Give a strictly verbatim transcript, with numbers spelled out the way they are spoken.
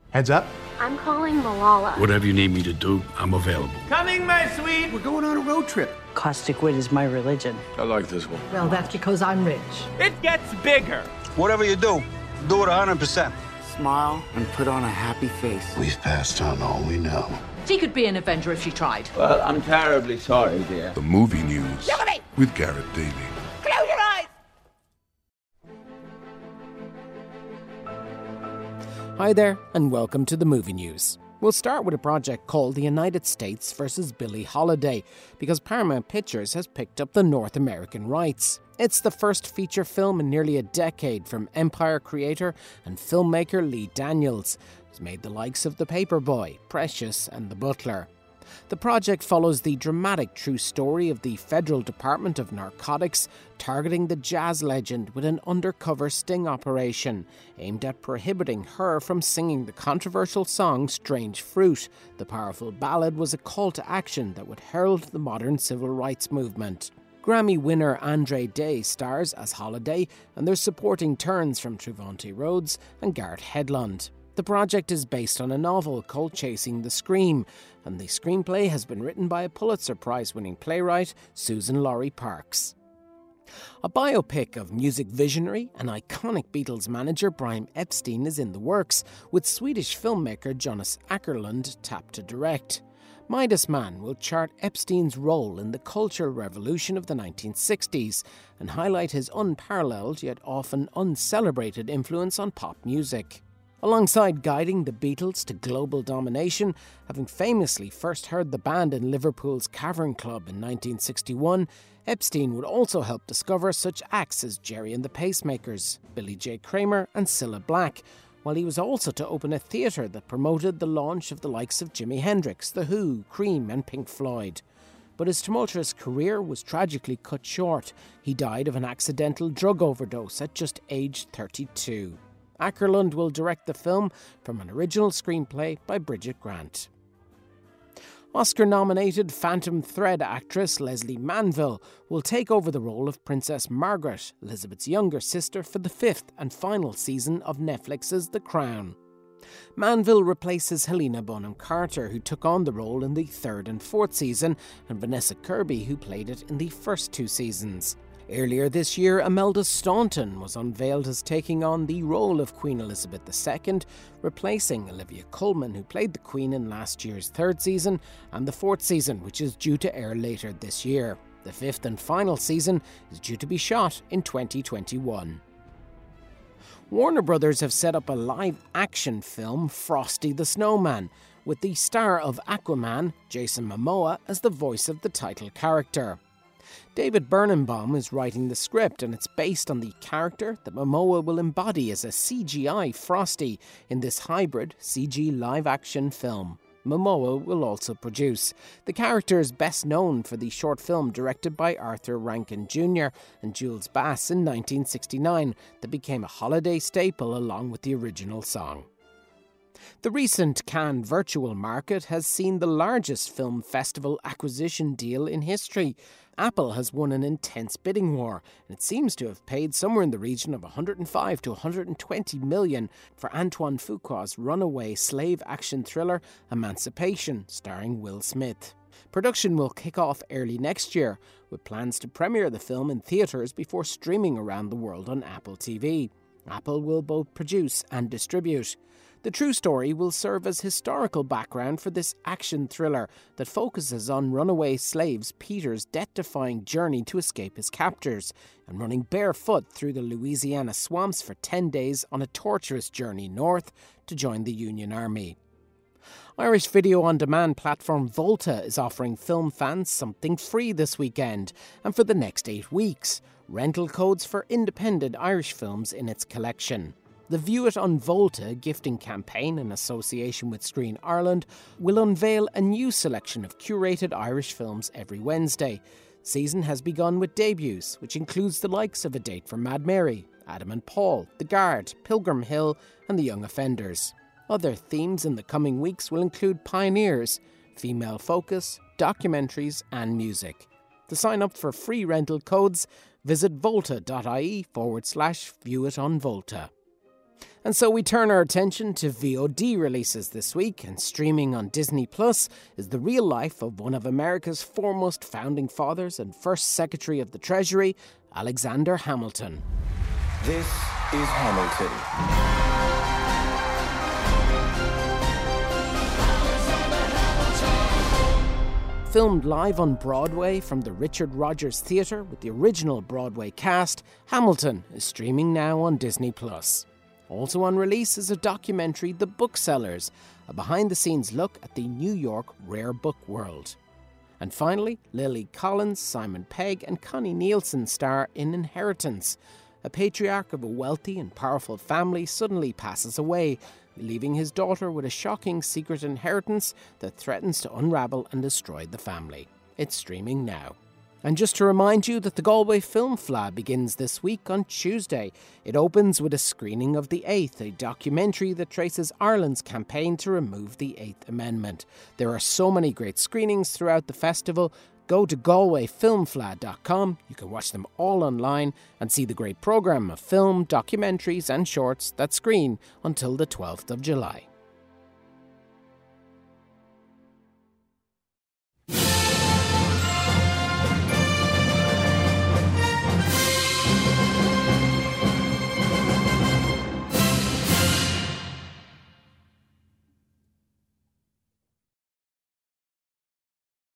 Heads up. I'm calling Malala. Whatever you need me to do, I'm available. Coming, my sweet. We're going on a road trip. Caustic wit is my religion. I like this one. Well, that's because I'm rich. It gets bigger. Whatever you do, do it one hundred percent. Smile and put on a happy face. We've passed on all we know. She could be an Avenger if she tried. Well, I'm terribly sorry, dear. The movie news Look at me. with Garrett Daly. Close your eyes. Hi there, and welcome to the movie news. We'll start with a project called The United States versus Billie Holiday, because Paramount Pictures has picked up the North American rights. It's the first feature film in nearly a decade from Empire creator and filmmaker Lee Daniels, who's made the likes of The Paperboy, Precious and The Butler. The project follows the dramatic true story of the Federal Department of Narcotics targeting the jazz legend with an undercover sting operation aimed at prohibiting her from singing the controversial song Strange Fruit. The powerful ballad was a call to action that would herald the modern civil rights movement. Grammy winner Andre Day stars as Holiday, and there's supporting turns from Trevante Rhodes and Garrett Hedlund. The project is based on a novel called Chasing the Scream, and the screenplay has been written by a Pulitzer Prize-winning playwright, Susan Laurie Parks. A biopic of music visionary and iconic Beatles manager Brian Epstein is in the works, with Swedish filmmaker Jonas Åkerlund tapped to direct. Midas Man will chart Epstein's role in the cultural revolution of the nineteen sixties and highlight his unparalleled yet often uncelebrated influence on pop music. Alongside guiding the Beatles to global domination, having famously first heard the band in Liverpool's Cavern Club in nineteen sixty-one, Epstein would also help discover such acts as Gerry and the Pacemakers, Billy J. Kramer and Cilla Black, while he was also to open a theatre that promoted the launch of the likes of Jimi Hendrix, The Who, Cream and Pink Floyd. But his tumultuous career was tragically cut short. He died of an accidental drug overdose at just age thirty-two. Åkerlund will direct the film from an original screenplay by Bridget Grant. Oscar-nominated Phantom Thread actress Leslie Manville will take over the role of Princess Margaret, Elizabeth's younger sister, for the fifth and final season of Netflix's The Crown. Manville replaces Helena Bonham Carter, who took on the role in the third and fourth season, and Vanessa Kirby, who played it in the first two seasons. Earlier this year, Imelda Staunton was unveiled as taking on the role of Queen Elizabeth the Second, replacing Olivia Colman, who played the Queen in last year's third season and the fourth season, which is due to air later this year. The fifth and final season is due to be shot in twenty twenty-one. Warner Brothers have set up a live-action film, Frosty the Snowman, with the star of Aquaman, Jason Momoa, as the voice of the title character. David Birnenbaum is writing the script, and it's based on the character that Momoa will embody as a C G I Frosty in this hybrid C G live-action film. Momoa will also produce. The character is best known for the short film directed by Arthur Rankin Junior and Jules Bass in nineteen sixty-nine that became a holiday staple along with the original song. The recent Cannes Virtual Market has seen the largest film festival acquisition deal in history. Apple has won an intense bidding war, and it seems to have paid somewhere in the region of one hundred five to one hundred twenty million for Antoine Fuqua's runaway slave action thriller Emancipation, starring Will Smith. Production will kick off early next year, with plans to premiere the film in theatres before streaming around the world on Apple T V. Apple will both produce and distribute. The true story will serve as historical background for this action thriller that focuses on runaway slaves Peter's death-defying journey to escape his captors and running barefoot through the Louisiana swamps for ten days on a torturous journey north to join the Union Army. Irish video-on-demand platform Volta is offering film fans something free this weekend and for the next eight weeks, rental codes for independent Irish films in its collection. The View It on Volta gifting campaign in association with Screen Ireland will unveil a new selection of curated Irish films every Wednesday. Season has begun with debuts, which includes the likes of A Date for Mad Mary, Adam and Paul, The Guard, Pilgrim Hill and The Young Offenders. Other themes in the coming weeks will include pioneers, female focus, documentaries and music. To sign up for free rental codes, visit volta.ie forward slash view it on Volta. And so we turn our attention to V O D releases this week, and streaming on Disney Plus is the real life of one of America's foremost founding fathers and first Secretary of the Treasury, Alexander Hamilton. This is Hamilton. Filmed live on Broadway from the Richard Rodgers Theatre with the original Broadway cast, Hamilton is streaming now on Disney Plus. Also on release is a documentary, The Booksellers, a behind-the-scenes look at the New York rare book world. And finally, Lily Collins, Simon Pegg and Connie Nielsen star in Inheritance. A patriarch of a wealthy and powerful family suddenly passes away, leaving his daughter with a shocking secret inheritance that threatens to unravel and destroy the family. It's streaming now. And just to remind you that the Galway Film Fleadh begins this week on Tuesday. It opens with a screening of The Eighth, a documentary that traces Ireland's campaign to remove the Eighth Amendment. There are so many great screenings throughout the festival. Go to galway film fleadh dot com. You can watch them all online and see the great programme of film, documentaries and shorts that screen until the twelfth of July.